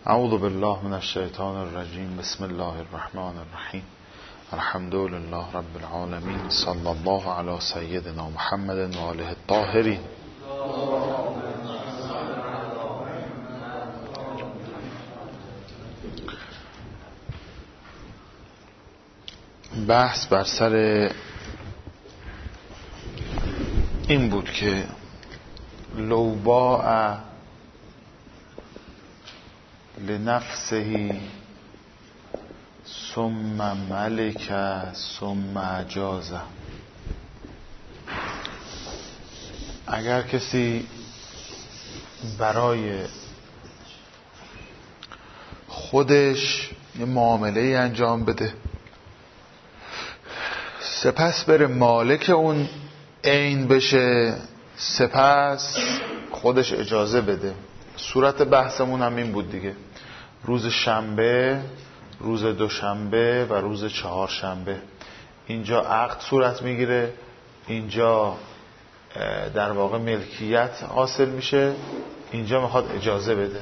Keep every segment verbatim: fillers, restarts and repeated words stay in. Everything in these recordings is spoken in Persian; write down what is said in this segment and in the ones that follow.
اعوذ بالله من الشیطان الرجیم. بسم الله الرحمن الرحیم. الحمد لله رب العالمین. صلی الله علی سیدنا محمد و آله الطاهرین. بحث بر سر این بود که لو باع لنفسه ثم ملک ثم اجازه، اگر کسی برای خودش یه معامله انجام بده، سپس بره مالک اون عین بشه، سپس خودش اجازه بده. صورت بحثمون هم این بود دیگه، روز شنبه، روز دوشنبه و روز چهارشنبه اینجا عقد صورت میگیره، اینجا در واقع ملکیت حاصل میشه، اینجا میخواد اجازه بده.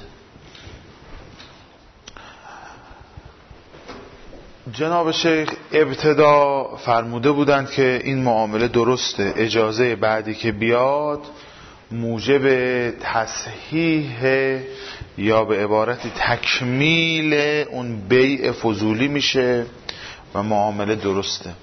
جناب شیخ ابتدا فرموده بودند که این معامله درسته، اجازه بعدی که بیاد موجب تصحیح یا به عبارتی تکمیل اون بیع فضولی میشه و معامله درسته.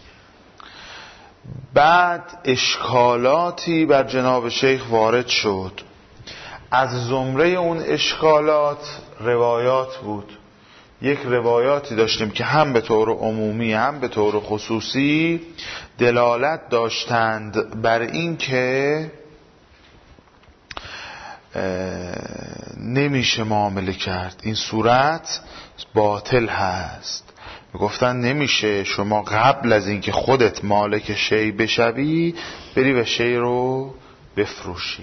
بعد اشکالاتی بر جناب شیخ وارد شد. از زمره اون اشکالات روایات بود. یک روایاتی داشتیم که هم به طور عمومی هم به طور خصوصی دلالت داشتند بر این که نمیشه معامله کرد، این صورت باطل هست. گفتن نمیشه شما قبل از اینکه خودت مالک شی بشوی بری و شی رو بفروشی.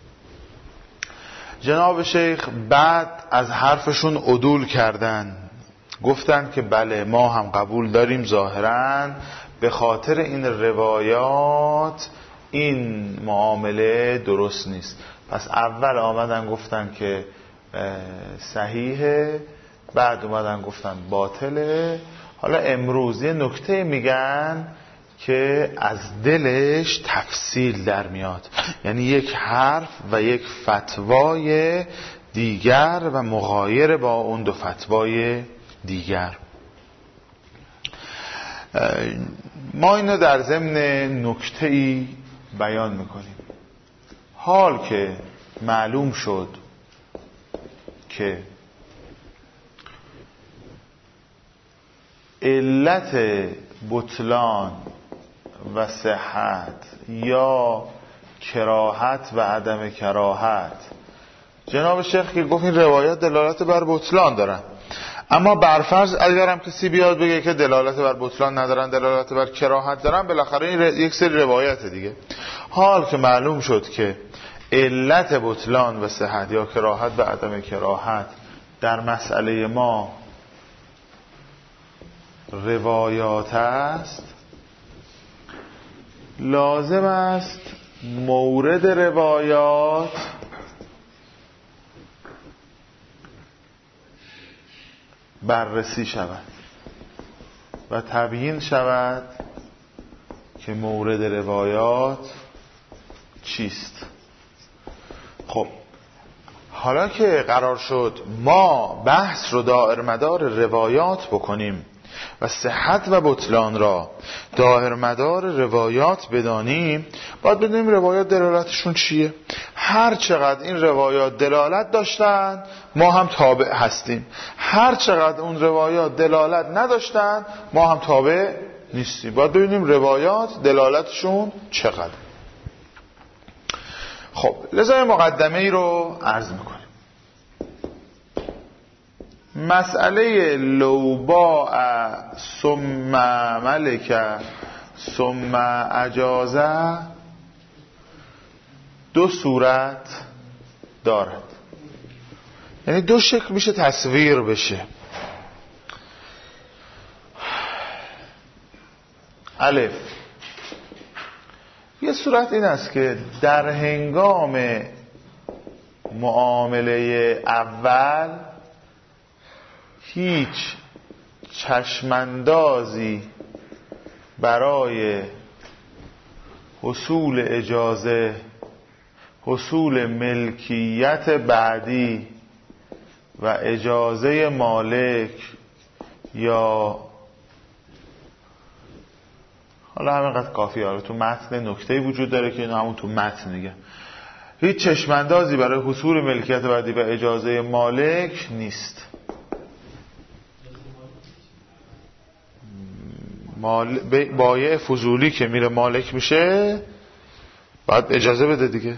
جناب شیخ بعد از حرفشون عدول کردن، گفتن که بله ما هم قبول داریم ظاهراً به خاطر این روایات این معامله درست نیست. پس اول آمدن گفتن که صحیحه، بعد اومدن گفتن باطله. حالا امروز یه نکته میگن که از دلش تفصیل در میاد، یعنی یک حرف و یک فتوای دیگر و مغایر با اون دو فتوای دیگر. ما اینو در ضمن نکته‌ای بیان میکنیم. حال که معلوم شد که علت بطلان و صحت یا کراهت و عدم کراهت، جناب شیخ که گفت این روایات دلالت بر بطلان دارن، اما برفرض اگر هم کسی بیاد بگه که دلالت بر بطلان ندارن، دلالت بر کراهت دارن، بالاخره این یک سری روایت دیگه. حال که معلوم شد که علت بطلان و صحت یا کراهت و عدم کراهت در مسئله ما روایات است، لازم است مورد روایات بررسی شود و تبیین شود که مورد روایات چیست. خب حالا که قرار شد ما بحث رو دائر مدار روایات بکنیم و صحت و بطلان را دائر مدار روایات بدانیم، باید بدونیم روایات دلالتشون چیه. هر چقدر این روایات دلالت داشتن ما هم تابع هستیم، هر چقدر اون روایات دلالت نداشتن ما هم تابع نیستیم. باید ببینیم روایات دلالتشون چقدر. خب لذا مقدمه ای رو عرض میکنیم. مسئله لو باع ثم ملک ثم اجازه دو صورت دارد، یعنی دو شکل میشه تصویر بشه. الف، یه صورت این است که در هنگام معامله اول هیچ چشماندازی برای حصول اجازه، حصول ملکیت بعدی و اجازه مالک یا حالا همینقدر کافیه. حالا تو متن نکته‌ای وجود داره که اینو همون تو متن میگه. هیچ چشماندازی برای حصول ملکیت بعدی و اجازه مالک نیست. مال... بایع فضولی که میره مالک میشه باید اجازه بده دیگه.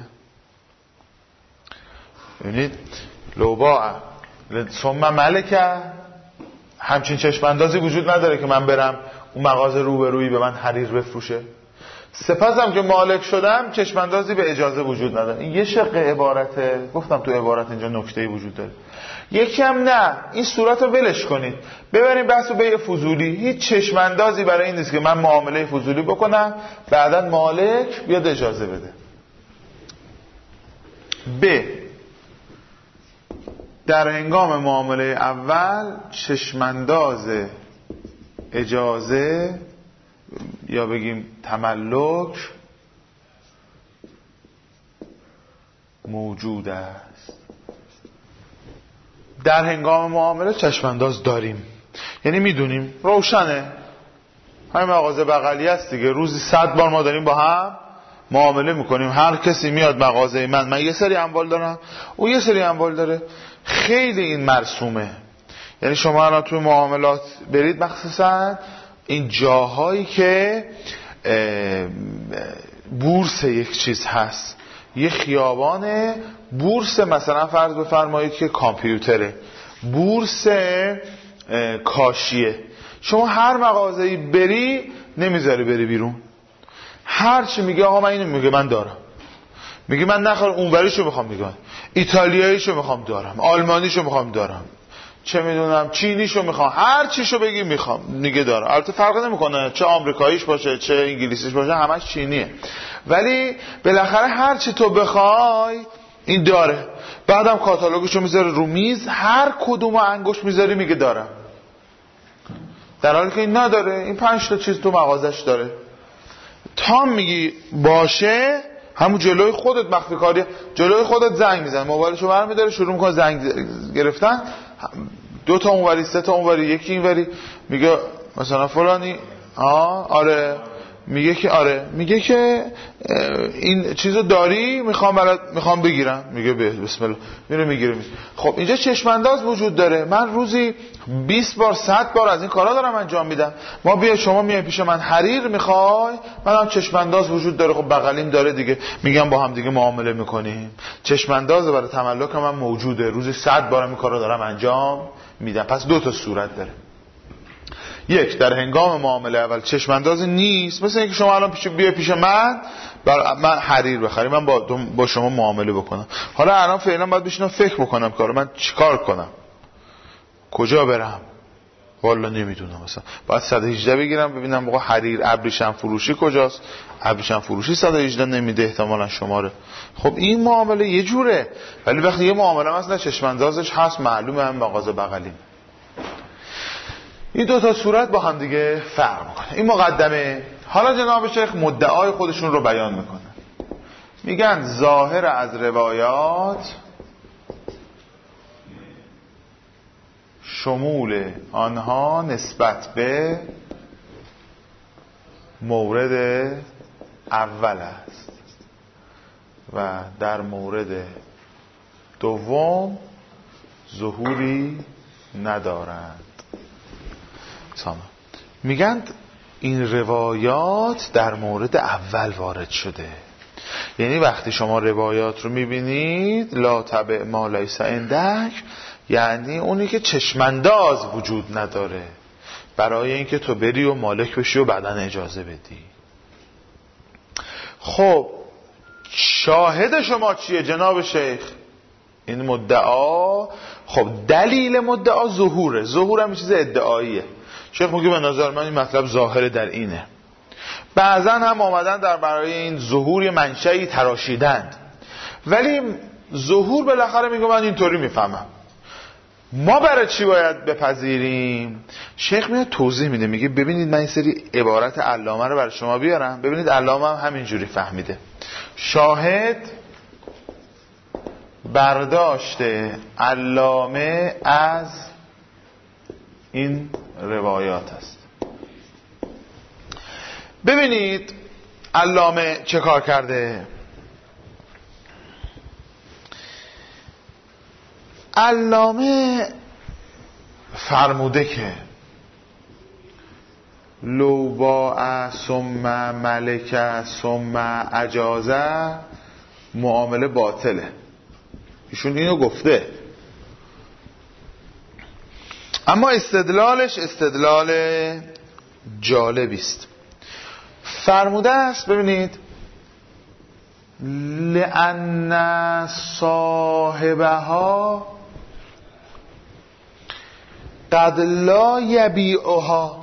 یعنی لوبا ثم ملکه، همچین چشماندازی وجود نداره که من برم اون مغازه روبرویی به من حریر بفروشه. سپسم که مالک شدم چشماندازی به اجازه وجود نداره. این یه شق عبارته. گفتم تو عبارت اینجا نکته‌ای وجود داره. یکی هم نه، این صورت رو ولش کنید، ببریم بحثو به فضولی. هیچ چشماندازی برای این نیست که من معامله فضولی بکنم بعداً مالک بیاد اجازه بده. ب در هنگام معامله اول چشمانداز اجازه یا بگیم تملک موجود است. در هنگام معامله چشمانداز داریم، یعنی میدونیم، روشنه، همین مغازه بغلی است دیگه، روزی صد بار ما داریم با هم معامله میکنیم. هر کسی میاد مغازه من، من یه سری اموال دارم، او یه سری اموال داره. خیلی این مرسومه. یعنی شما الان توی معاملات برید، مخصوصا این جاهایی که بورس یک چیز هست، یه خیابان بورس، مثلا فرض بفرمایید که کامپیوتره، بورس کاشیه، شما هر مغازه‌ای بری نمیذاری بری بیرون. هر چی میگه آقا من اینو میگه من دارم، میگه من نخوام اونوریشو میخوام، میگم ایتالیاییشو میخوام دارم، آلمانیشو میخوام دارم، چه میدونم چینیشو میخوام، هر چیشو بگی میخوام، میگه دارم. البته فرق نمیکنه چه آمریکاییش باشه چه انگلیسیش باشه، همش چینیه، ولی بالاخره هر چی تو بخوای این داره. بعدم کاتالوگشو میذاره رو میز، هر کدومو انگشت میذاری میگه دارم، در حالی که این نداره. این پنج تا چیز تو مغازش داره. تا میگی باشه، همون جلوی خودت مخفی کاری، جلوی خودت زنگ میزنه، موبایلشو برمی‌داره شروع میکنه زنگ گرفتن، دو تا اونوری، سه تا اونوری، یکی اینوری، میگه مثلا فلانی، آه آره، میگه که آره، میگه که این چیزو داری، میخوام برات میخوام بگیرم، میگه بسم الله، میره میگیره. خب اینجا چشمانداز وجود داره. من روزی بیست بار صد بار از این کارا دارم انجام میدم. ما بیا شما میای پیش من حریر میخوای، منم چشمانداز وجود داره، خب بغلیم داره دیگه، میگم با هم دیگه معامله میکنیم. چشمانداز برای تملک من موجوده، روزی صد بار این کارا دارم انجام میدم. پس دو تا صورت داره. یک، در هنگام معامله اول چشماندازی نیست، مثل اینکه شما الان پیش بیا پیش من بر من حریر بخری، من با با شما معامله بکنم. حالا الان فعلا باید بشینم فکر بکنم کارو من چیکار کنم، کجا برم، والا نمیدونم. مثلا باید صد و هجده بگیرم ببینم بابا حریر ابریشم فروشی کجاست، ابریشم فروشی صد و هجده نمیده احتمالاً شماره. خب این معامله یه جوره، ولی وقتی یه معامله مثلا چشماندازش هست معلومه هم مغازه بغلی. این دو تا صورت با هم دیگه فرق میکنه. این مقدمه. حالا جناب شیخ مدعای خودشون رو بیان میکنن. میگن ظاهر از روایات شمول آنها نسبت به مورد اول است و در مورد دوم ظهوری ندارند. میگن این روایات در مورد اول وارد شده. یعنی وقتی شما روایات رو میبینید لا تبع ما لیس عندک، یعنی اونی که چشمانداز وجود نداره برای اینکه تو بری و مالک بشی و بعدن اجازه بدی. خب شاهد شما چیه جناب شیخ؟ این مدعا. خب دلیل مدعا ظهوره. ظهور هم چیز ادعاییه. شیخ میگه به نظر من این مطلب ظاهر در اینه. بعضا هم آمدن در برای این ظهور منشأی تراشیدند، ولی ظهور بالاخره میگه من اینطوری میفهمم. ما برای چی باید بپذیریم؟ شیخ میاد توضیح میده، میگه ببینید من این سری عبارت علامه رو برای شما بیارم، ببینید علامه هم همینجوری فهمیده. شاهد برداشته علامه از این روایات است. ببینید علامه چه کار کرده. علامه فرموده که لو باع ثم ملک ثم اجازه معامله باطله. ایشون اینو گفته، اما استدلالش استدلال جالبی است. فرموده است ببینید لأن صاحبها قد لا یبیعها،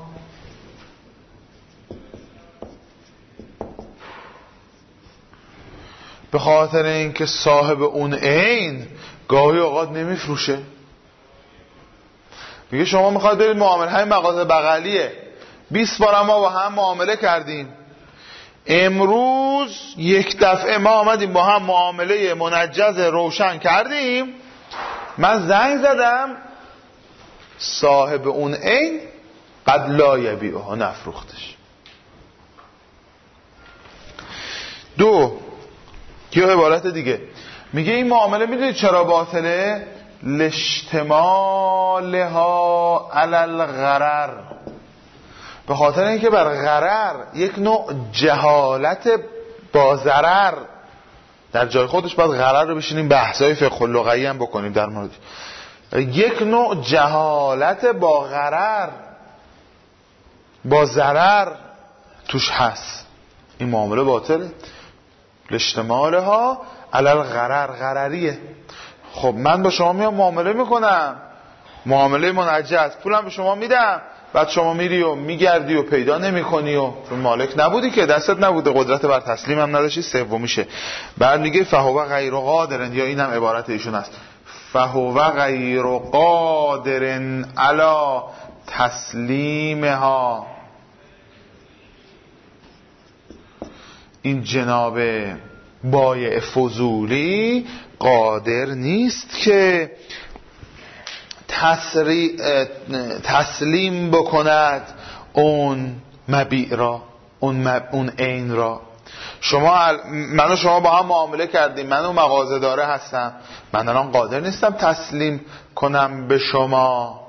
به خاطر اینکه صاحب اون عین گاهی اوقات نمیفروشه. میگه شما میخواد برید معامله های مغازه بغلیه، بیست بار ما با هم معامله کردیم، امروز یک دفعه ما آمدیم با هم معامله منجز روشن کردیم، من زنگ زدم صاحب اون عین قد لا یبیعها، نفروختش. دو یا عبارت دیگه میگه این معامله میدونید چرا باطله؟ لاشتمالها علی الغرر، به خاطر اینکه بر غرر، یک نوع جهالت با ضرر، در جای خودش باید غرر رو بشینیم بحثای فقه اللغوی هم بکنیم در مورد، یک نوع جهالت با غرر با ضرر توش هست، این معامله باطله. لاشتمالها علی الغرر، غرریه. خب من با شما میام معامله میکنم، معامله منجز، پولم به شما میدم، بعد شما میری و میگردی و پیدا نمیکنی و چون مالک نبودی که، دستت نبوده، قدرت بر تسلیم هم نداشتی. سومیشه بعد میگه فهو غیر قادر، یا اینم عبارت ایشون است، فهو غیر قادر علی تسلیمها، این جناب بایع فضولی قادر نیست که تسری... تسلیم بکند اون مبیع را، اون مب... اون عین را. شما من و شما با هم معامله کردیم، من و مغازه داره هستم، من الان قادر نیستم تسلیم کنم به شما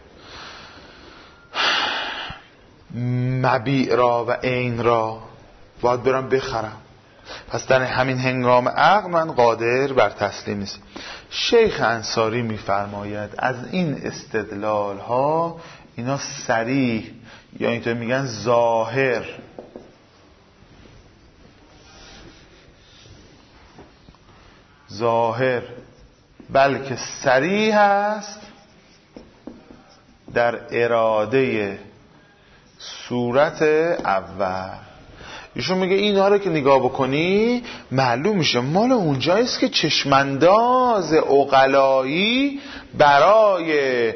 مبیع را و عین را، باید برم بخرم. پس در همین هنگام عقد من قادر بر تسلیم نیست. شیخ انصاری میفرماید از این استدلال ها اینا صریح، یا اینطور میگن ظاهر، ظاهر بلکه صریح است در اراده صورت اول. ایشون میگه اینا رو که نگاه بکنی معلوم میشه مال اونجاییست که چشمانداز عقلایی برای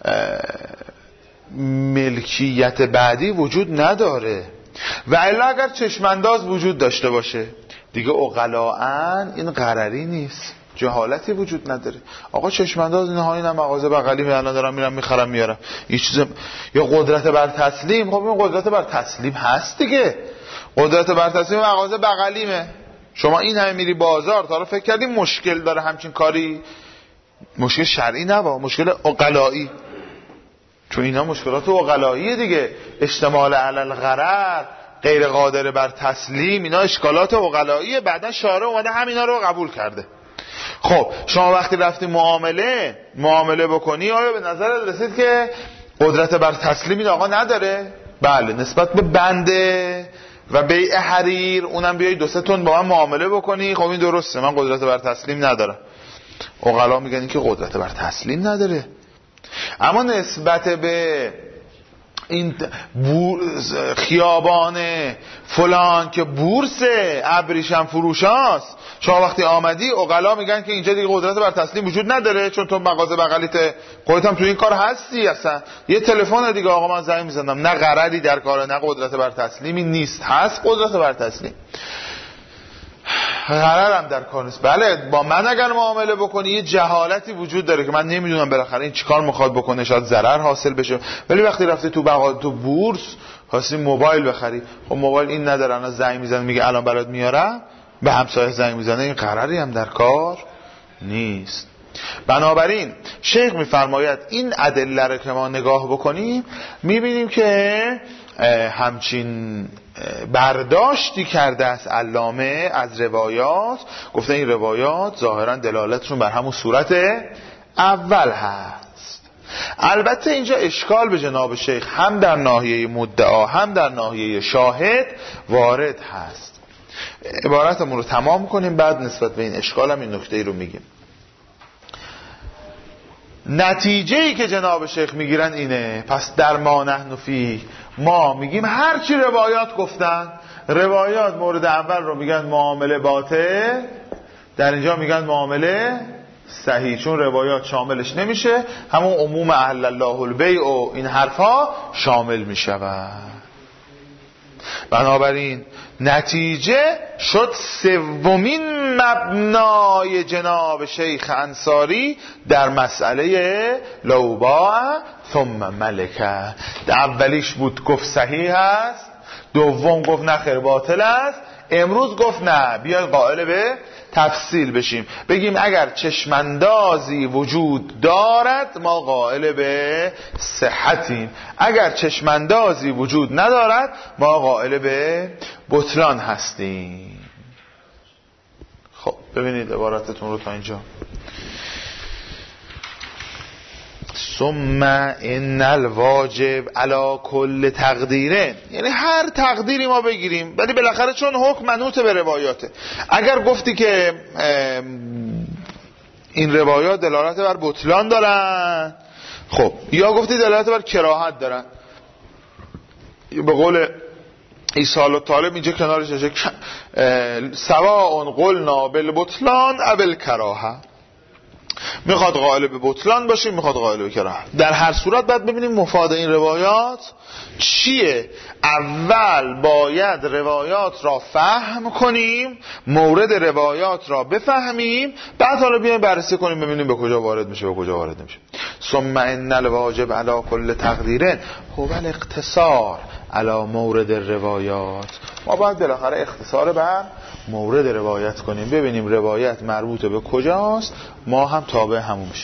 ملکیت بعدی وجود نداره، و الا اگر چشمانداز وجود داشته باشه دیگه عقلاً این قراری نیست، جهالتی وجود نداره. آقا چشمانداز اینها، اینم مغازه بغلی می الان دارم میرم میخرم میارم، این چیز یا قدرت بر تسلیم. خب این قدرت بر تسلیم هست دیگه، قدرت بر تسلیم مغازه بغلیمه. شما این همه میری بازار، تا حالا فکر کردی مشکل داره همچین کاری؟ مشکل شرعی نبا، مشکل عقلایی، چون اینا مشکلات عقلاییه دیگه. اشتمال علی الغرر، غیر قادر بر تسلیم، اینا اشکالات عقلاییه. بعدا شارع اومده همینا رو قبول کرده. خب شما وقتی رفتی معامله معامله بکنی، آیا به نظرت رسید که قدرت بر تسلیم این آقا نداره؟ بله، نسبت به بنده و بیع حریر اونم بیایی دو سه تن با من معامله بکنی، خب این درسته، من قدرت بر تسلیم ندارم. عقلا میگن که قدرت بر تسلیم نداره. اما نسبت به این خیابان فلان که بورسه، ابریشم فروشاست، شما وقتی آمدی عقلا میگن که اینجا دیگه قدرت بر تسلیم وجود نداره، چون تو مغازه بغلیت خودت هم تو این کار هستی، اصلا یه تلفن دیگه آقا من زنگ میزنم، نه غرضی در کار، نه قدرت بر تسلیمی نیست، هست قدرت بر تسلیم، غرضم در کار نیست. بله با من اگر معامله بکنی یه جهالتی وجود داره که من نمیدونم بالاخره این چیکار میخواد بکنه، شاید ضرر حاصل بشه، ولی وقتی رفتی تو بغل تو بورس خواستی موبایل بخری، خب موبایل این نداره، الان زنگ میزنه میگه الان برات میارم، به همسایه زنگ میزنه، این قراری هم در کار نیست. بنابراین شیخ میفرماید این ادله رو که ما نگاه بکنیم میبینیم که همچین برداشتی کرده است علامه از روایات، گفته این روایات ظاهرا دلالتشون بر همون صورت اول هست. البته اینجا اشکال به جناب شیخ هم در ناحیه مدعا هم در ناحیه شاهد وارد هست. عبارتمون رو تمام کنیم بعد نسبت به این اشکال هم این نکته رو میگیم. نتیجه‌ای که جناب شیخ میگیرن اینه، پس در ما نحن فی، ما میگیم هر چی روایات گفتن، روایات مورد اول رو میگن معامله باطل، در اینجا میگن معامله صحیح، چون روایات شاملش نمیشه، همون عموم احل الله البیع و این حرفا شامل میشود. بنابراین نتیجه شد سومین مبنای جناب شیخ انصاری در مسئله لو باع ثم ملکه. اولیش بود گفت صحیح است، دوم گفت نه خیر باطل است، امروز گفت نه بیاید قائل به تفصیل بشیم، بگیم اگر چشماندازی وجود دارد ما قائل به صحتیم، اگر چشماندازی وجود ندارد ما قائل به بطلان هستیم. خب ببینید عبارتتون رو تا اینجا. ثم ان الواجب علی کل تقدیره، یعنی هر تقدیری ما بگیریم، ولی بالاخره چون حکم منوط به روایاته، اگر گفتی که این روایات دلالت بر بطلان دارن، خب یا گفتی دلالت بر کراهت دارن، به قول ایصال الطالب اینجا کنارش نشه سواء قلنا بالبطلان او بالکراهه، میخواد قائل به بطلان باشیم میخواد قائل به کراهت، در هر صورت باید ببینیم مفاد این روایات چیه. اول باید روایات را فهم کنیم، مورد روایات را بفهمیم، بعد حالا بیایم بررسی کنیم ببینیم به کجا وارد میشه به کجا وارد نمیشه. ثم ان الواجب علی کل تقدیر هو الاقتصار علی مورد روایات، ما باید بالاخره اختصار بر مورد روایت کنیم، ببینیم روایت مربوط به کجاست، ما هم تابع همون میشیم.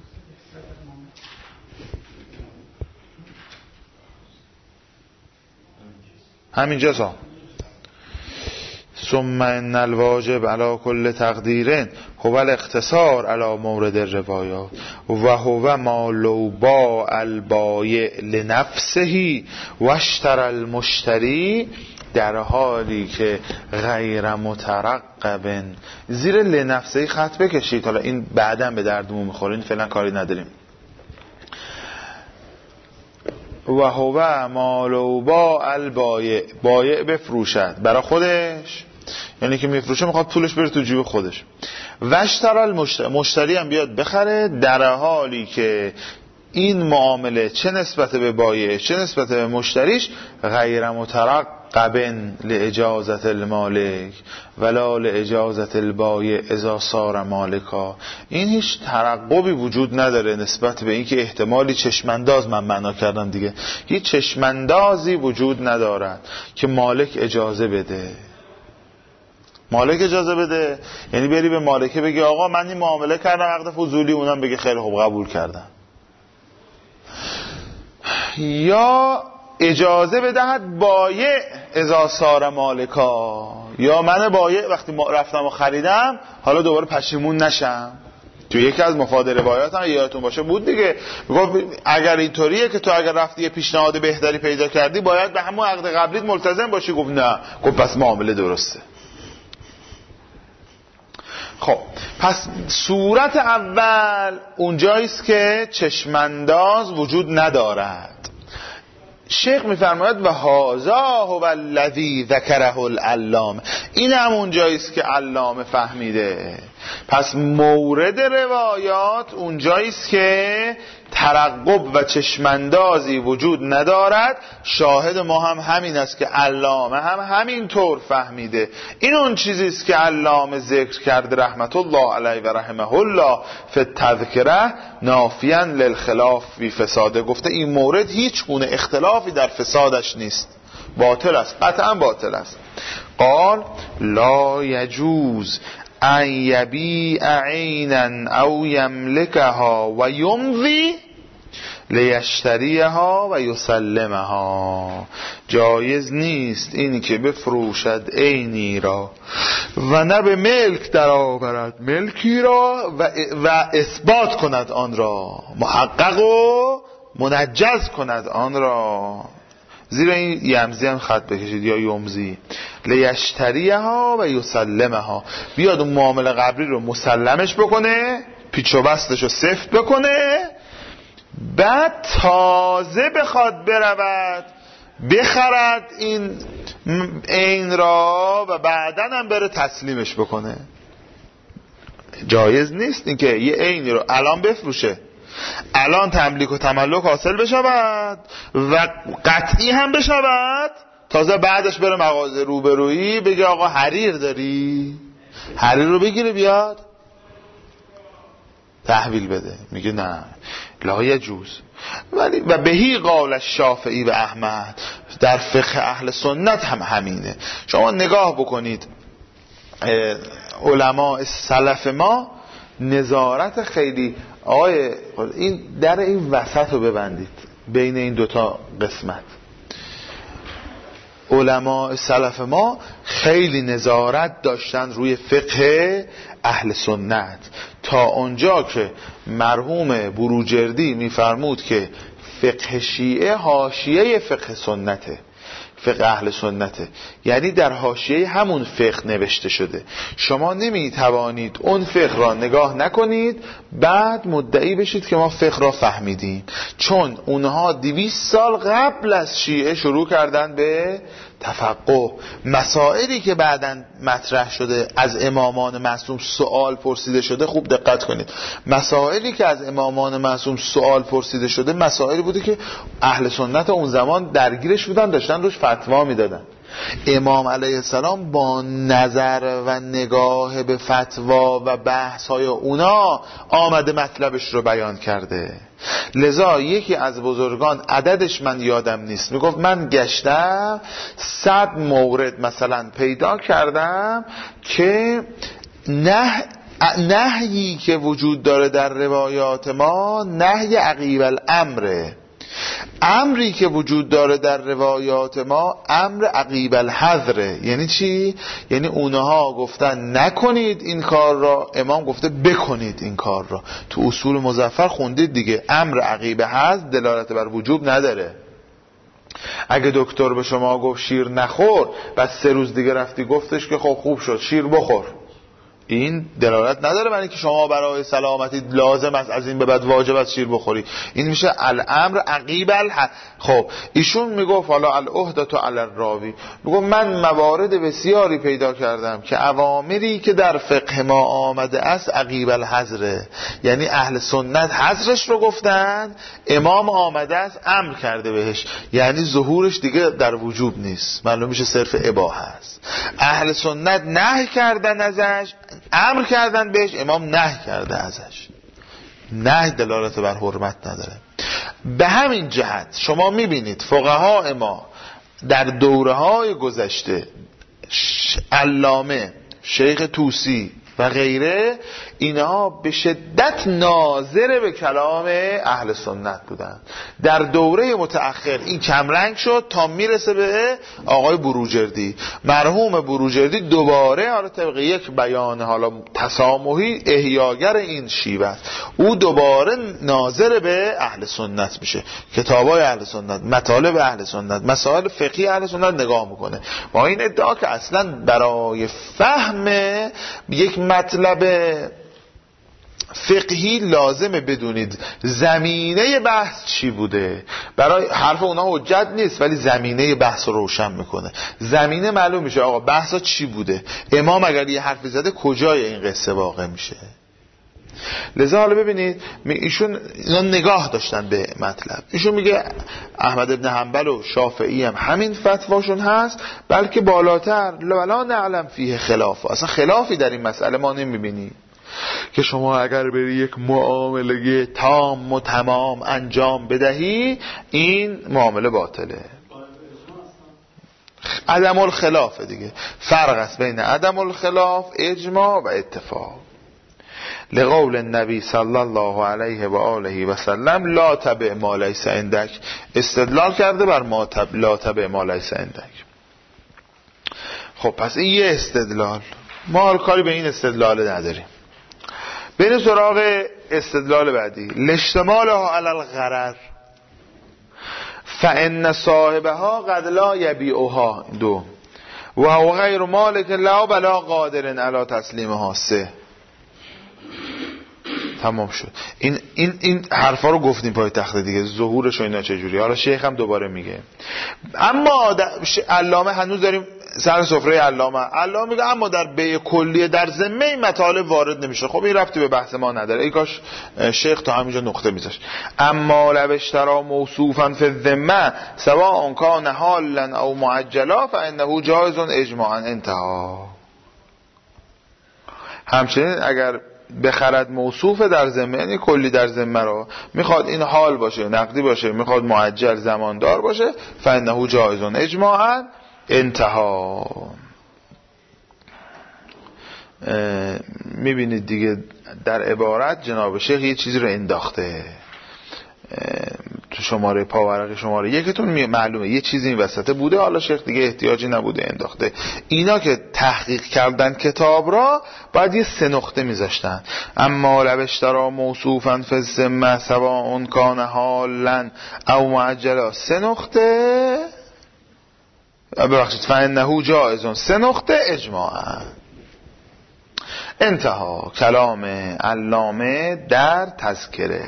همینجا سا ثم ان الواجب علی کل تقدیر هو الاقتصار علی مورد الروایات و هو ما لو باع البایع لنفسه و اشتری المشتری، در حالی که غیر مترقب، زیر لنفسه خط بکشید، حالا این بعداً به دردمون میخوره، این فعلا کاری نداریم. و هو ما لو باع البایع، بایع بفروشد برای خودش، یعنی که میفروشه میخواد پولش بره تو جیب خودش، و اشتری المشتری، مشتری هم بیاد بخره، در حالی که این معامله چه نسبت به بایع چه نسبت به مشتریش غیر مترقبن لاجازت المالک ولا لاجازت البایع اذا صار مالکا، این هیچ ترقبی وجود نداره نسبت به اینکه احتمالی چشمانداز، من معنا کردم دیگه، هیچ چشماندازی وجود ندارد که مالک اجازه بده. مالک اجازه بده یعنی بری به مالکه بگی آقا من این معامله کردم عقد فضولی، اونم بگه خیلی خوب قبول کردم، یا اجازه بدهد بایع اذا صار مالکا، یا من بایع وقتی رفتم و خریدم حالا دوباره پشیمون نشم. تو یکی از مفاد روایات هم یادتون باشه بود دیگه، میگفت اگر اینطوریه که تو اگر رفتی یه پیشنهاد بهتری پیدا کردی باید به همون عقد قبلیت ملتزم باشی، گفت نه، گفت پس معامله درسته. خب پس صورت اول اونجاییست که چشمانداز وجود ندارد، شیخ میفرماید و هذا هو الذی ذکره العلامه، این همون جایی است که علامه فهمیده. پس مورد روایات اون جایی است که ترقب و چشماندازی وجود ندارد. شاهد ما هم همین است که علامه هم همین طور فهمیده. این اون چیزی است که علامه ذکر کرده رحمت الله علیه و رحمه الله فی التذکره نافیا للخلاف فی فساده. گفته این مورد هیچ گونه اختلافی در فسادش نیست، باطل است، قطعا باطل است. قال لا یجوز ان یبیع عینا او یملکها و یمضی لیشتریها و یسلمها. جایز نیست این که بفروشد عینی را و نه به ملک در آورد ملکی را و, و اثبات کند آن را، محقق و منجز کند آن را. زیر این یمزی هم خط بکشید یا یمزی. لیشتریها و یسلمها، بیاد اون معامله قبلی رو مسلمش بکنه، پیچ و بستش رو سفت بکنه، بعد تازه بخواد برود بخرد این عین را و بعداً هم بره تسلیمش بکنه. جایز نیست این که یه عینی رو الان بفروشه، الان تملیک و تملک حاصل بشود و قطعی هم بشود، تازه بعدش بره مغازه روبرویی بگه آقا حریر داری؟ حریر رو بگیره بیاد تحویل بده. میگه نه، لا یجوز. ولی و بهی قال الشافعی و احمد، در فقه اهل سنت هم همینه. شما نگاه بکنید علماء سلف ما نظارت خیلی، آقای این در این وسط رو ببندید بین این دوتا قسمت. علماء سلف ما خیلی نظارت داشتن روی فقه اهل سنت، تا اونجا که مرحوم بروجردی میفرمود که فقه شیعه حاشیه فقه سنته، فقه اهل سنته، یعنی در حاشیه همون فقه نوشته شده. شما نمیتوانید اون فقه را نگاه نکنید بعد مدعی بشید که ما فقه را فهمیدیم، چون اونها دویست سال قبل از شیعه شروع کردن به تفقه. مسائلی که بعداً مطرح شده از امامان معصوم سوال پرسیده شده، خوب دقت کنید، مسائلی که از امامان معصوم سوال پرسیده شده مسائلی بوده که اهل سنت اون زمان درگیرش بودن، داشتن روش فتوا میدادن. امام علیه السلام با نظر و نگاه به فتوا و بحث های اونا آمده مطلبش رو بیان کرده. لذا یکی از بزرگان، عددش من یادم نیست، میگفت من گشتم صد مورد مثلا پیدا کردم که نه نهیی که وجود داره در روایات ما نهی عقیب الامره، امری که وجود داره در روایات ما امر عقیب الحذره. یعنی چی؟ یعنی اونها گفتن نکنید این کار را، امام گفته بکنید این کار را. تو اصول مظفر خوندید دیگه، امر عقیب حذر دلالت بر وجوب نداره. اگه دکتر به شما گفت شیر نخور، بعد سه روز دیگه رفتی گفتش که خب خوب شد شیر بخور، این دلالت نداره برای اینکه شما برای سلامتی لازم است از این به بعد واجب است شیر بخوری. این میشه الامر عقیب الحذر. خب ایشون میگفت حالا العهدة علی الراوی، میگفت من موارد بسیاری پیدا کردم که اوامری که در فقه ما آمده است عقیب الحذر، یعنی اهل سنت حذرش رو گفتن، امام آمده است امر کرده بهش، یعنی ظهورش دیگه در وجوب نیست، معلوم میشه صرف اباحه است. اهل سنت نهی کردن ازش، امر کردن بهش، امام نهی کرده ازش. نهی دلالت بر حرمت نداره. به همین جهت شما میبینید فقهای ما در دوره های گذشته، علامه شیخ طوسی و غیره، اینها به شدت ناظر به کلام اهل سنت بودن. در دوره متأخر این کمرنگ شد تا میرسه به آقای بروجردی. مرحوم بروجردی دوباره حالا طبق یک بیان حالا تسامحی احیاگر این شیوه است، او دوباره ناظر به اهل سنت میشه، کتابای اهل سنت، مطالب اهل سنت، مسائل فقهی اهل سنت نگاه میکنه، با این ادعا که اصلا برای فهم یک مطلب فقهی لازمه بدونید زمینه بحث چی بوده. برای حرف اونا حجت نیست ولی زمینه بحث رو روشن میکنه. زمینه معلوم میشه آقا بحثا چی بوده، امام اگر یه حرفی زده کجای این قصه واقع میشه. لذا حالا ببینید ایشون اینا نگاه داشتن به مطلب. ایشون میگه احمد ابن حنبل و شافعی هم همین فتواشون هست، بلکه بالاتر ولا نعلم فیه خلاف، اصلا خلافی در این مسئله ما نمیبینیم که شما اگر بری یک معامله تام و تمام انجام بدهی این معامله باطله. عدم الخلاف دیگه، فرق است بین عدم الخلاف اجماع و اتفاق. لقول النبی صلی الله علیه و آله و سلم لا تبع ما لیس عندک، استدلال کرده بر ما تب لا تبع ما لیس عندک. خب پس این یه استدلال، ما کاری به این استدلال نداریم. بریم سراغ استدلال بعدی. لاشتمالها علی الغرر فان صاحبها قد لا یبیعها، دو و هو غیر مالک لا بلا قادر علی تسلیمها، سه. تمام شد. این این این حرفا رو گفتیم پای تخته دیگه، ظهورش و اینا چجوری. حالا شیخ هم دوباره میگه اما علامه هنوز داریم سر سفره علامه. علامه میگه اما در بیع کلیه در ذمه مطالب وارد نمیشه. خب این ربطی به بحث ما نداره، ای کاش شیخ تا همینجا نقطه میذاشت. اما لو اشترى موصوفا فی الذمه سواء کان حالا او معجلا فانه جائز اجماعا، انتها. همچنین اگر بخرد موصوف در ذمه، یعنی کلی در ذمه رو میخواد این حال باشه، نقدی باشه، میخواد معجل زماندار باشه، فانه جائز اجماعا، انتها. میبینید دیگه در عبارت جناب شیخ یه چیزی رو انداخته تو شماره پاورق شماره یکتون معلومه یه چیزی این وسطه بوده، حالا شیخ دیگه احتیاجی نبوده انداخته. اینا که تحقیق کردن کتاب را باید یه سه نقطه میذاشتن. اما لو اشتری موصوفا فی الذمه سواء کان حالا او معجلا، سه نقطه ببخشید فانه جائز، سه نقطه اجماعا، انتها. کلام علامه در تذکره.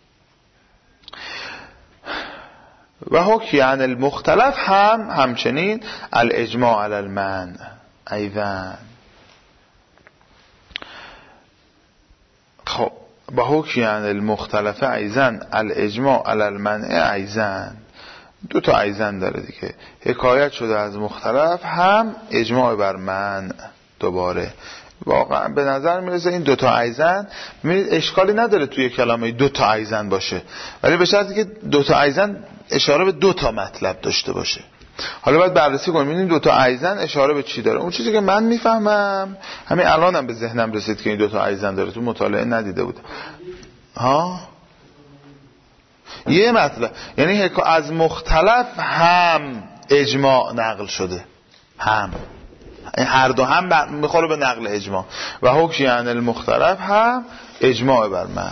و حکی عن المختلف هم همچنین الاجماع علی المنع ایضا. خب با حکی عن المختلف ایضا الاجماع علی المنع ایضا، دو تا ایضا داره دیگه، حکایت شده از مختلف هم اجماع بر منع. دوباره واقعا به نظر میرسه این دوتا ایزن اشکالی نداره توی کلامه دوتا ایزن باشه، ولی به شرطی که دوتا ایزن اشاره به دوتا مطلب داشته باشه. حالا باید بررسی کنیم ببینیم دوتا ایزن اشاره به چی داره. اون چیزی که من میفهمم همین الانم به ذهنم رسید که این دوتا ایزن داره، تو مطالعه ندیده بودم. ها یه مطلب یعنی از مختلف هم اجماع نقل شده، هم هر دو هم میخوره به نقل اجماع. و حکمی عن المختلف هم اجماع بر من.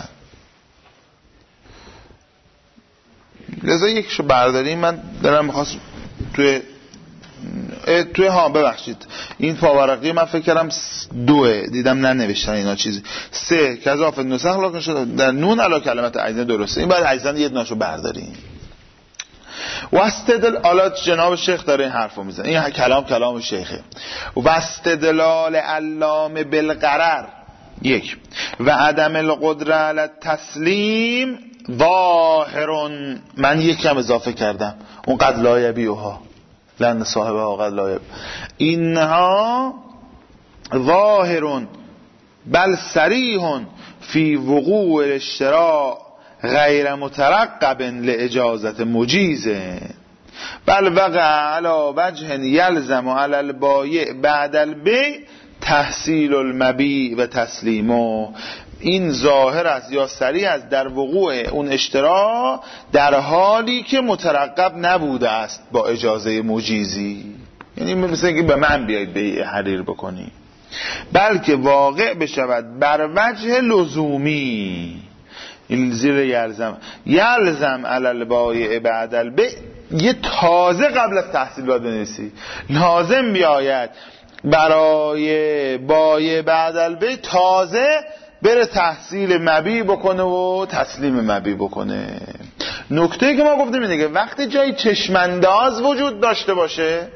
لذا یکشو برداریم. من دارم میخواست توی توی ها ببخشید این پاورقی من فکر کردم دوه، دیدم ننوشتن اینا چیزی. سه کذاف نسخ لاکن شده در نون علا کلمت عیزن، درسته. این باید عیزن یه دناشو برداریم. و استدل آلات جناب شیخ داره این حرفو میزنه، این کلام کلام شیخه. و استدلال علامه بالقرر یک و عدم القدره علی التسلیم ظاهرون، من یکم اضافه کردم اون قد لا یبیعها لان صاحبها قد لا یبیع، اینها ظاهرون بل صریح فی وقوع الاشتراء غیر مترقب لاجازت مجیزه بل وقع علی وجه یلزم علی البایع بعد البیع تحصیل المبیع و تسلیمه. این ظاهر است یا صریح است در وقوع اون اشترا در حالی که مترقب نبوده است با اجازه مجیزی، یعنی مثل اینکه به من بیاید بیع حریر بکنی، بلکه واقع بشود بر وجه لزومی. این زیر یلزم یلزم علی البایع بعد البیع، یه تازه قبل از تحصیل باید بنویسی، لازم بیاید برای بایع بعد البیع تازه بره تحصیل مبی بکنه و تسلیم مبی بکنه. نکته که ما گفتیم اینه که وقتی جای چشمانداز وجود داشته باشه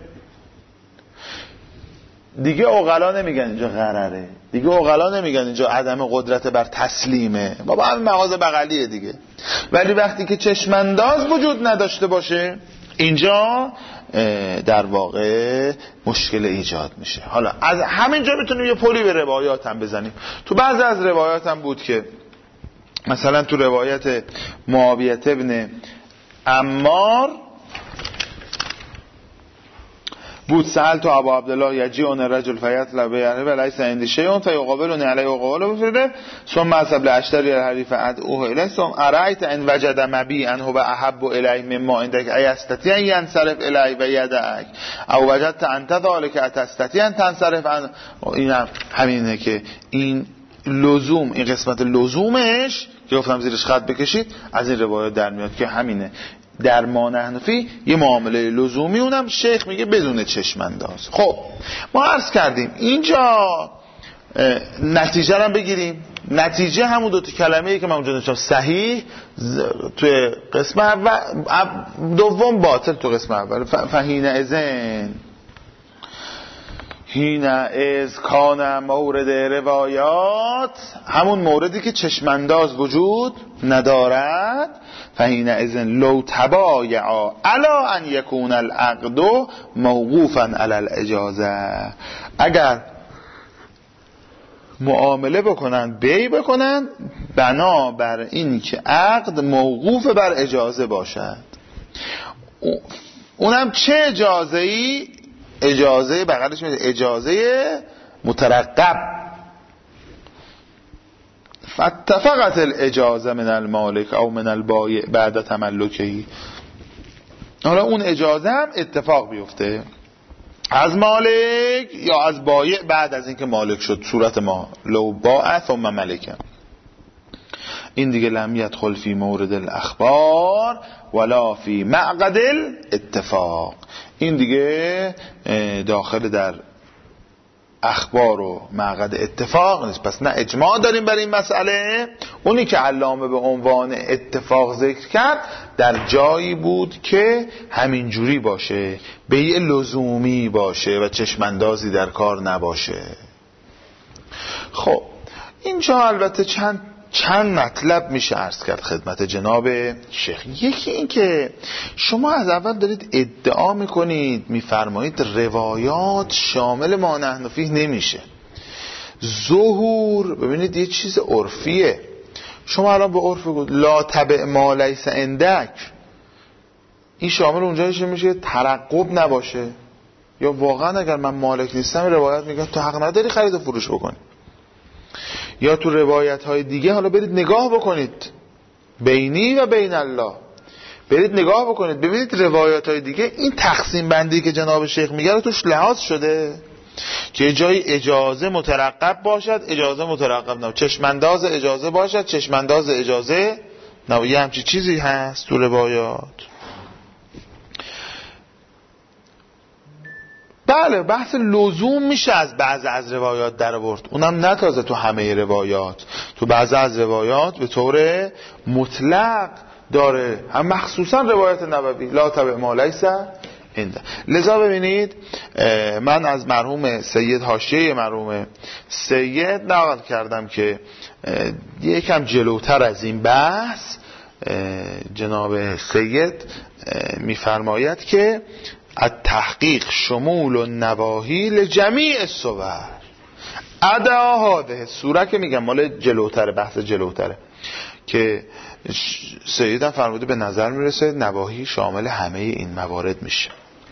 دیگه عقلا نمیگن اینجا غرره، دیگه عقلا نمیگن اینجا عدم قدرت بر تسلیمه، بابا همین مغازه بغلیه دیگه. ولی وقتی که چشمانداز وجود نداشته باشه اینجا در واقع مشکل ایجاد میشه. حالا از همینجا میتونیم یه پلی به روایات هم بزنیم. تو بعضی از روایات هم بود که مثلا تو روایت معاویه ابن عمار بود سهل تو ابو عبدالله یجیون رجل فیطلب یعنی ولیس عندی شیء فیقابلنی علیه و قابل بفرده ثم عصب لاشتری الحریف ادعوه الیه ثم ارایت ان وجد مبی انه و احب الیه مما عندك ایستطیع ان ينصرف الیه و یدعک او وجدت انت ذلك اتستطیع ان تنصرف عن. اینم همینه که این لزوم، این قسمت لزومش که گفتم زیرش خط بکشید از این روایات در میاد که همینه. در ما نحنفی یه معامله لزومی اونم شیخ میگه بدون چشمانداز. خب ما عرض کردیم اینجا نتیجه رو بگیریم. نتیجه همون دو تا کلمه‌ای که من اونجا نوشتم صحیح توی قسم اول، دوم باطل تو قسم اول. فهین ازن هین از کان مورد روایات، همون موردی که چشمانداز وجود ندارد. فهین ازن لو تبایعا علا ان یکون العقد موقوفا علی الاجازه، اگر معامله بکنن بی بکنن بنا بر این که عقد موقوف بر اجازه باشد. اونم چه اجازه ای؟ اجازه بغلش میده اجازه مترقب. فاتفقت الاجازه من المالک او من البایع بعد تملکهی. حالا اون اجازه هم اتفاق بیفته از مالک یا از بایع بعد از اینکه مالک شد. صورت ما لو باع ثم ملکه، این دیگه لم یدخل فی مورد الاخبار ولا فی معقد الاتفاق، این دیگه داخل در اخبار و معقد اتفاق نیست. پس نه اجماع داریم بر این مسئله. اونی که علامه به عنوان اتفاق ذکر کرد در جایی بود که همین جوری باشه، بیع لزومی باشه و چشماندازی در کار نباشه. خب اینجا البته چند چند مطلب میشه عرض کرد خدمت جناب شیخ. یکی این که شما از اول دارید ادعا میکنید میفرمایید روایات شامل ما نحن فیه نمیشه. ظهور ببینید یه چیز عرفیه. شما الان به عرف بگید لا تبع ما لیس عندک، این شامل اونجایش میشه ترقب نباشه، یا واقعا اگر من مالک نیستم روایت میگه تو حق نداری خرید و فروش بکنی. یا تو روایت های دیگه حالا برید نگاه بکنید بینی و بین الله، برید نگاه بکنید ببینید روایت های دیگه این تقسیم بندی که جناب شیخ میگه توش لحاظ شده که جای اجازه مترقب باشد اجازه مترقب نه، چشمانداز اجازه باشد چشمانداز اجازه نه. یه همچی چیزی هست تو روایات. بله بحث لزوم میشه از بعض از روایات در آورد، اونم نه تازه تو همه روایات، تو بعض از روایات به طور مطلق داره، هم مخصوصا روایت نبوی لا تبع ما لیس عندک. لذا ببینید من از مرحوم سید حاشیه مرحوم سید نقل کردم که یکم جلوتر از این بحث جناب سید میفرماید که التحقیق شمول النواهی لجمیع الصور ادا هاده سوره که میگم مال جلوتره، بحث جلوتره که سیدم فرموده به نظر میرسه نواهی شامل همه این موارد میشه.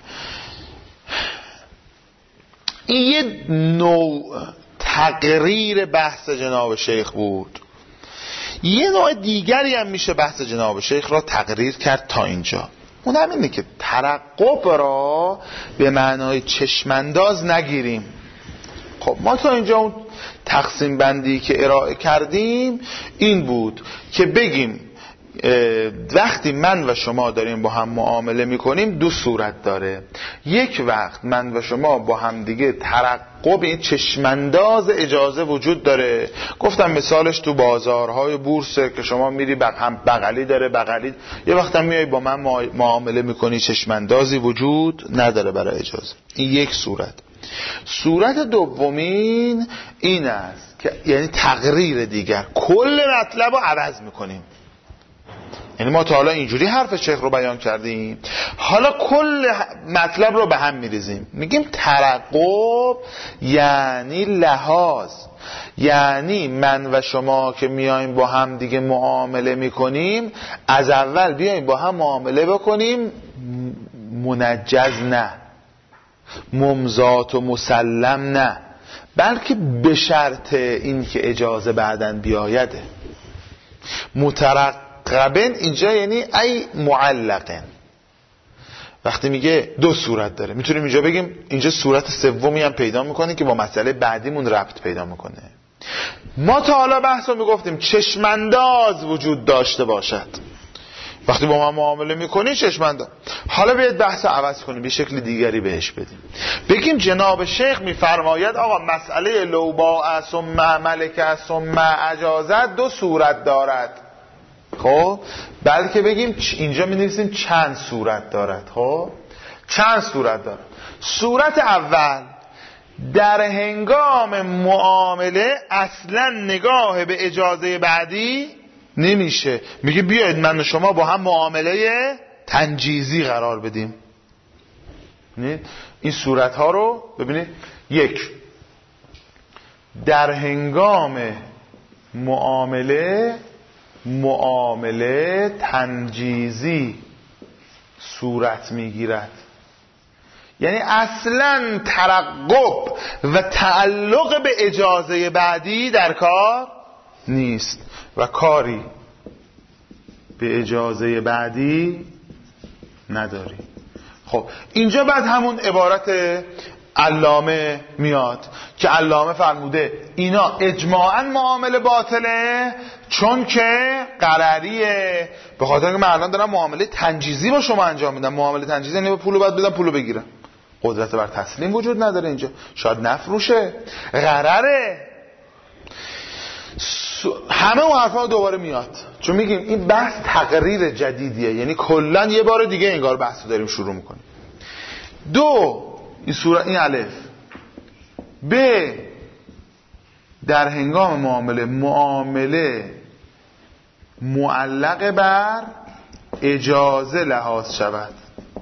این یه نوع تقریر بحث جناب شیخ بود. یه نوع دیگری هم میشه بحث جناب شیخ را تقریر کرد تا اینجا. اون هم اینه که ترقب را به معنای چشمانداز نگیریم. خب ما تا اینجا اون تقسیم بندی که ارائه کردیم این بود که بگیم وقتی من و شما داریم با هم معامله میکنیم دو صورت داره. یک وقت من و شما با هم دیگه ترقب چشمانداز اجازه وجود داره. گفتم مثالش تو بازارهای بورسه که شما میری بق... هم بغلی داره بغلی، یه وقت هم میای با من معامله میکنی چشماندازی وجود نداره برای اجازه. این یک صورت. صورت دومین این است که یعنی تقریر دیگر، کل مطلب رو عوض میکنیم. یعنی ما تا حالا اینجوری حرف شیخ رو بیان کردیم، حالا کل مطلب رو به هم میریزیم. میگیم ترقب یعنی لحاظ، یعنی من و شما که میایم با هم دیگه معامله میکنیم، از اول بیایم با هم معامله بکنیم منجز نه، ممضات و مسلم نه، بلکه به شرط این که اجازه بعدن بیایده. مترقبن اینجا یعنی ای معلقن. وقتی میگه دو صورت داره، میتونیم اینجا بگیم اینجا صورت سومی هم پیدا میکنه که با مسئله بعدیمون ربط پیدا میکنه. ما تا حالا بحث رو میگفتیم چشمانداز وجود داشته باشد. وقتی با ما معامله میکنی چشمانداز. حالا بیاید بحث رو عوض کنیم، به شکل دیگری بهش بدیم. بگیم جناب شیخ میفرماید آقا مسئله لوبا ثم ملک ثم اجازت دو صورت دارد. خب بلکه بگیم اینجا می‌نویسیم چند صورت دارد. خب چند صورت دارد. صورت اول، در هنگام معامله اصلا نگاه به اجازه بعدی نمیشه. میگه بیاید من و شما با هم معامله تنجیزی قرار بدیم. این صورت ها رو ببینید. یک، در هنگام معامله معامله تنجیزی صورت میگیرد، یعنی اصلا ترقب و تعلق به اجازه بعدی در کار نیست و کاری به اجازه بعدی نداری. خب اینجا بعد همون عبارت علامه میاد که علامه فرموده اینا اجماعاً معامله باطله چون که قرریه، به خاطر اینکه من الان دارم معامله تنجیزی با شما انجام میدم. معامله تنجیزی یعنی پولو باید بدم پولو بگیرم. قدرت بر تسلیم وجود نداره اینجا، شاید نفروشه، قرره. همه اون حرفا دوباره میاد چون میگیم این بحث تقریر جدیدیه، یعنی کلا یه بار دیگه انگار بحثو داریم شروع میکنیم. دو، این سوره این الف. ب، در هنگام معامله معامله معلق بر اجازه لحاظ شود.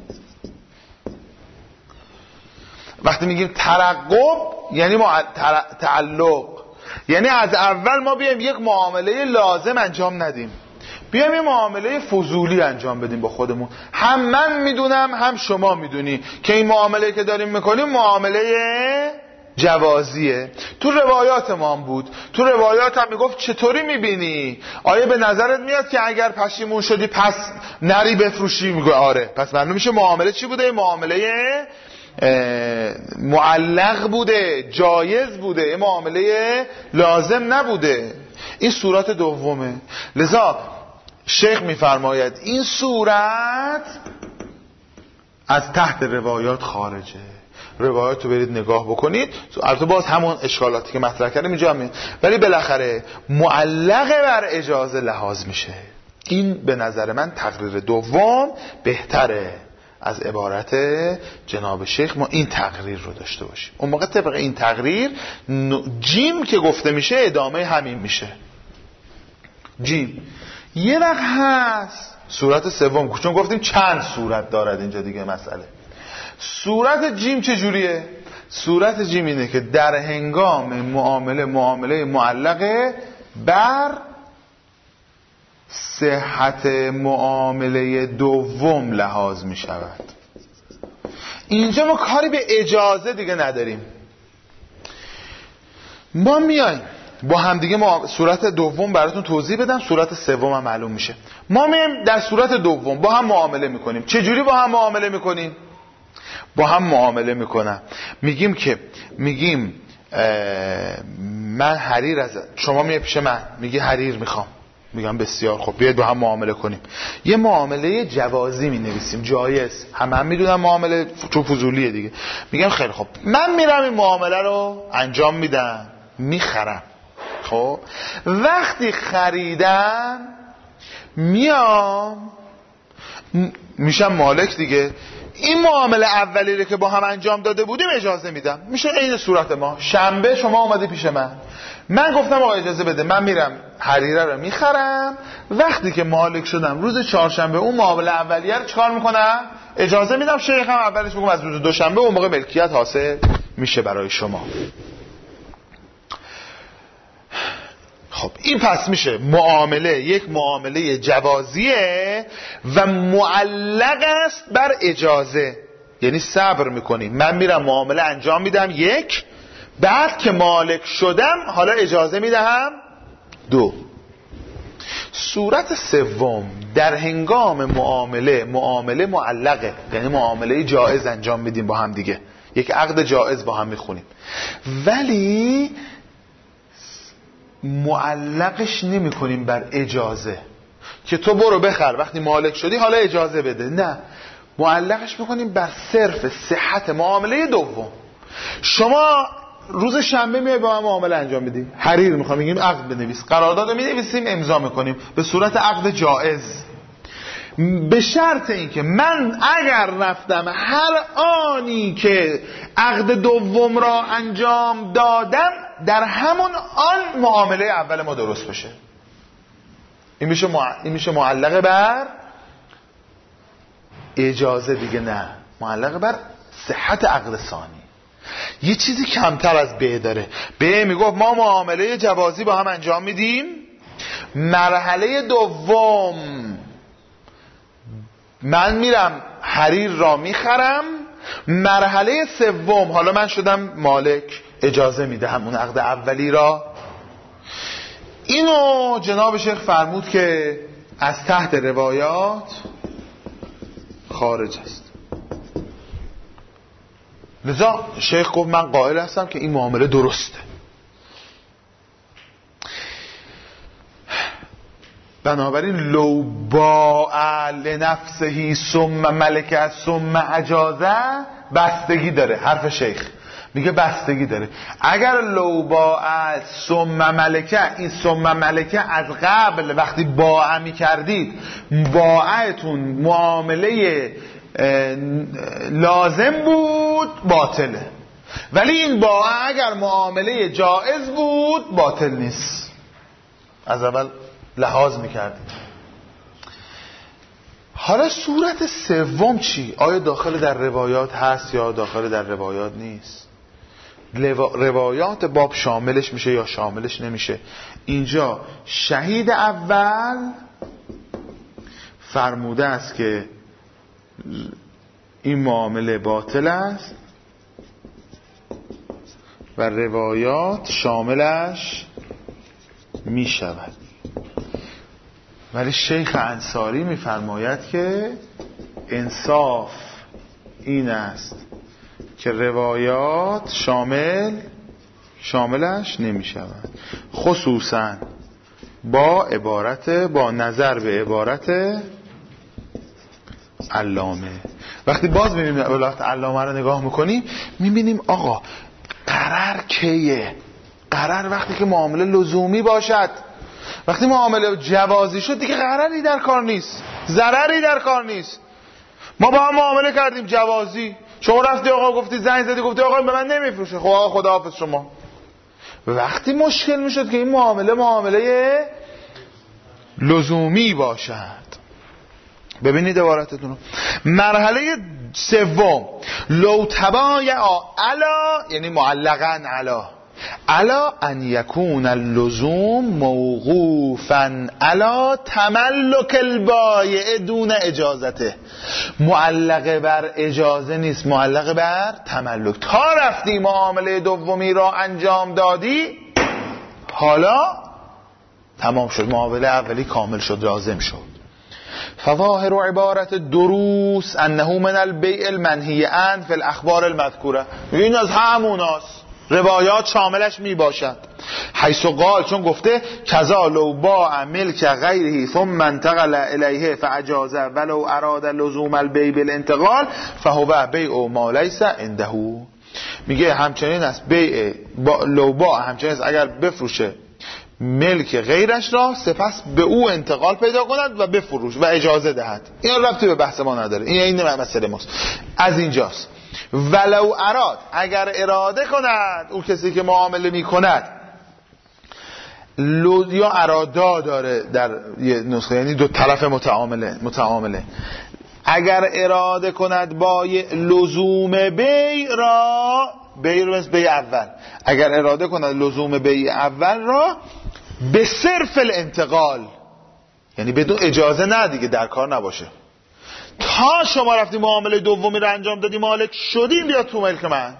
وقتی میگیم ترقب یعنی مع... تر... تعلق، یعنی از اول ما بیایم یک معامله لازم انجام ندیم، بیایم یک معامله فضولی انجام بدیم با خودمون. هم من میدونم هم شما میدونی که این معامله که داریم میکنیم معامله جوازیه. تو روایات ما هم بود، تو روایات هم میگفت چطوری میبینی؟ آیا به نظرت میاد که اگر پشیمون شدی پس نری بفروشی؟ میگه آره. پس معلوم میشه معامله چی بوده؟ معامله معلق بوده، جایز بوده، معامله لازم نبوده. این صورت دومه. لذا شیخ میفرماید این صورت از تحت روایات خارجه. روایات رو برید نگاه بکنید، البته باز همون اشکالاتی که مطرح کردیم اینجا هم، ولی بالاخره معلق بر اجازه لحاظ میشه. این به نظر من تقریر دوم بهتره از عبارت جناب شیخ ما این تقریر رو داشته باشیم. اون موقع طبق این تقریر جیم که گفته میشه ادامه همین میشه. جیم یه وقت هست صورت سوم، چون گفتیم چند صورت دارد اینجا دیگه مسئله. صورت جیم چه جوریه؟ صورت جیم اینه که در هنگام معامله معامله معلقه بر صحت معامله دوم لحاظ می شود. اینجا ما کاری به اجازه دیگه نداریم. ما میایم با هم دیگه ما صورت دوم براتون توضیح بدم، صورت سوم هم معلوم میشه. ما میایم در صورت دوم با هم معامله میکنیم. چه جوری با هم معامله میکنیم؟ با هم معامله میکنم میگیم که میگیم من حریر از شما میای پیش من میگی حریر میخوام، میگم بسیار خب، بیاید با هم معامله کنیم. یه معامله جوازی می نویسیم، جایز. همه هم میدونن معامله چون فضولیه دیگه. میگم خیلی خب، من میرم این معامله رو انجام میدم، میخرم. خب وقتی خریدم میام میشم مالک دیگه. این معامله اولیه که با هم انجام داده بودیم اجازه میدم. میشه عین صورت ما. شنبه شما اومدی پیش من، من گفتم آقا اجازه بده، من میرم حریره رو میخرم. وقتی که مالک شدم روز چهارشنبه اون معامله اولیه رو چیکار میکنم؟ اجازه میدم. شیخ هم اولش بگم از روز دوشنبه اون موقع ملکیت حاصل میشه برای شما. خب این پس میشه معامله یک معامله جوازیه و معلق است بر اجازه. یعنی صبر میکنیم، من میرم معامله انجام میدم یک، بعد که مالک شدم حالا اجازه میدهم دو. صورت سوم در هنگام معامله معامله معلقه، یعنی معامله جائز انجام میدیم با هم دیگه، یک عقد جائز با هم میخونیم، ولی معلقش نمی کنیم بر اجازه که تو برو بخر وقتی مالک شدی حالا اجازه بده. نه، معلقش میکنیم بر صرف صحت معامله دوم. شما روز شنبه میای با من معامله انجام میدیم، حریر میخوام، میگیم عقد بنویس، قرارداد مینویسیم، امضا میکنیم به صورت عقد جائز، به شرط اینکه من اگر رفتم هر آنی که عقد دوم را انجام دادم در همون آن معامله اول ما درست بشه. این میشه مع... این میشه معلق بر اجازه دیگه، نه معلق بر صحت عقد ثانی. یه چیزی کمتر از ب داره. ب میگفت ما معامله جوازی با هم انجام میدیم، مرحله دوم من میرم حریر را میخرم، مرحله سوم حالا من شدم مالک، اجازه میده همون عقد اولی را. اینو جناب شیخ فرمود که از تحت روایات خارج است. لذا شیخ گفت من قائل هستم که این معامله درسته. بنابراین لو باع لنفسه ثم ملکه ثم اجازه، بستگی داره. حرف شیخ میگه بستگی داره. اگر لو باع ثم ملکه، این ثم ملکه از قبل وقتی باع می کردید باعتون معامله لازم بود باطله، ولی این باع اگر معامله جائز بود باطل نیست. از اول لحاظ میکردیم. حالا صورت سوم چی؟ آیا داخل در روایات هست یا داخل در روایات نیست؟ روایات باب شاملش میشه یا شاملش نمیشه؟ اینجا شهید اول فرموده است که این معامله باطل است و روایات شاملش میشود. ولی شیخ انصاری میفرماید که انصاف این است که روایات شامل شاملش نمی شود، خصوصا با عبارت با نظر به عبارت علامه. وقتی باز میبینیم عبارت علامه رو نگاه میکنیم میبینیم آقا قرار کیه؟ قرار وقتی که معامله لزومی باشد. وقتی معامله جوازی شد دیگه قراری در کار نیست، ضرری در کار نیست. ما با هم معامله کردیم جوازی، شما رفتی آقا گفتی زنگ زدی گفتی آقا به من نمیفروشه، خب آقا خداحافظ شما. وقتی مشکل میشد که این معامله معامله لزومی باشد. ببینید عبارتتون رو. مرحله سوم لو تبایع علا، یعنی معلقاً علا علا ان یکون اللزوم موقوفاً علا تملک البایع دون اجازته. معلق بر اجازه نیست، معلق بر تملک. تا رفتی معامله دومی را انجام دادی حالا تمام شد، معامله اولی کامل شد، لازم شد. فظاهر عبارت دروس انه من البیع المنهی عنه فی الاخبار المذکوره. این از هموناست، روایات شاملش می باشد. حیث قال، چون گفته کذا لو باع ملک غیره ثم انتقل الیه فاجاز ولو اراد لزوم البیع بالانتقال فهو بیع ما لیس عنده. میگه همچنین است بیع با لو باع، همچنین است اگر بفروشه ملک غیرش را سپس به او انتقال پیدا کند و بفروش و اجازه دهد. این ربطی به بحث ما نداره، این این مسئله ماست. از اینجاست ولو اراد، اگر اراده کند او کسی که معامله میکند، یا ارادا داره در یه نسخه، یعنی دو طرف متعامله متعامله اگر اراده کند با لزوم بیع را، بیع رو مثل بیع اول، اگر اراده کند لزوم بیع اول را به صرف الانتقال، یعنی بدون اجازه نه دیگه در کار نباشه، تا شما رفتی معامله دومی رو انجام دادی مالک شدی بیا تو ملک من،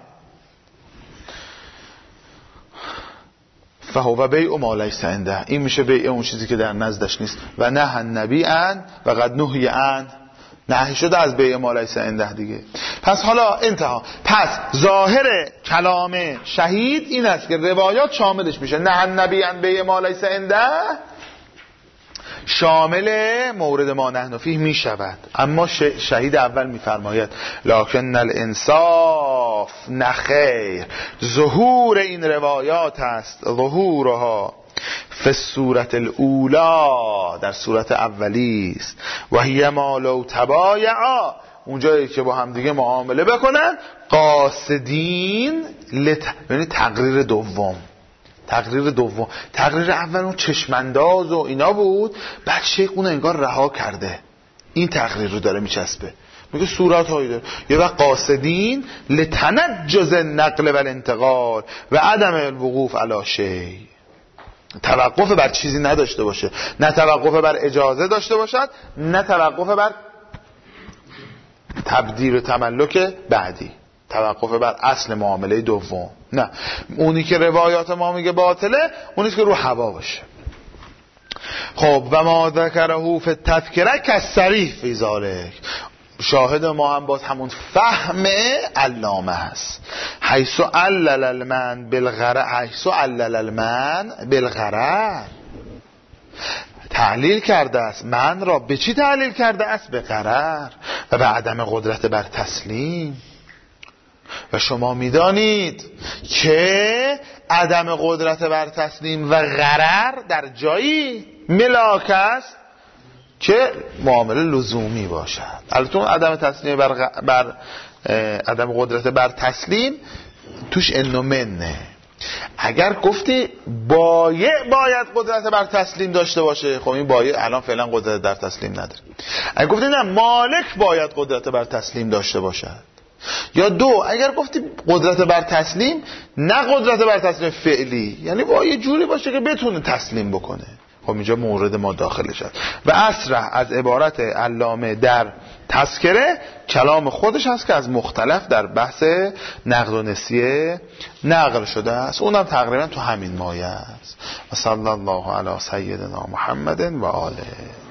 فهو بیع ما لیس عنده، این میشه بیع اون چیزی که در نزدش نیست. و نه النبی ان و قد نهی ان، نهی شده از بیع ما لیس عنده دیگه. پس حالا انتها، پس ظاهر کلام شهید این است که روایات شاملش میشه نه النبی ان بیع ما لیس عنده، شامل مورد ما نحن فیه می شود. اما شهید اول میفرماید لکن الانصاف نخیر، ظهور این روایات است، ظهورها فی صورت الاولا، در صورت اولی است، و هی ما لو تبایعا، اونجایی که با هم دیگه معامله بکنن، قاصدین لت... یعنی تقریر دوم، تقریر دوم، تقریر اول اون چشمانداز و اینا بود، بعد شیخ اون انگار رها کرده، این تقریر رو داره میچسبه، میگه صورت هایی داره. یه وقت قاصدین لتنجز النقل و الانتقال و عدم الوقوف علی شیء، توقف بر چیزی نداشته باشه، نه توقف بر اجازه داشته باشد، نه توقف بر تبدیل و تملک بعدی، توقف بر اصل معامله دوم، نه اونی که روایات ما میگه باطله، اونی که رو هوا باشه. خب و ما ذکره فی التذکره کالصریح فی ذلک، شاهد ما هم باز همون فهم علامه هست، حیث علل المن بالغرر، حیث علل المن بالغرر، تعلیل کرده است من را به چی تعلیل کرده است؟ به غرر و به عدم قدرت بر تسلیم. و شما میدانید که عدم قدرت بر تسلیم و غرر در جایی ملاک است که معامله لزومی باشد. البته عدم تسلیم بر, غ... بر عدم قدرت بر تسلیم توش انو منه. اگر گفتی بایع باید قدرت بر تسلیم داشته باشه، خب این بایع الان فعلا قدرت در تسلیم نداره. اگر گفتی نه مالک باید قدرت بر تسلیم داشته باشد، یا دو اگر گفتی قدرت بر تسلیم، نه قدرت بر تسلیم فعلی، یعنی با یه جوری باشه که بتونه تسلیم بکنه، خب اینجا مورد ما داخل شد. و اسرع از عبارت علامه در تذکره کلام خودش هست که از مختلف در بحث نقد و نسیه نقل شده است، اونم تقریبا تو همین مایه است. و صلی الله علی سیدنا محمد و آله.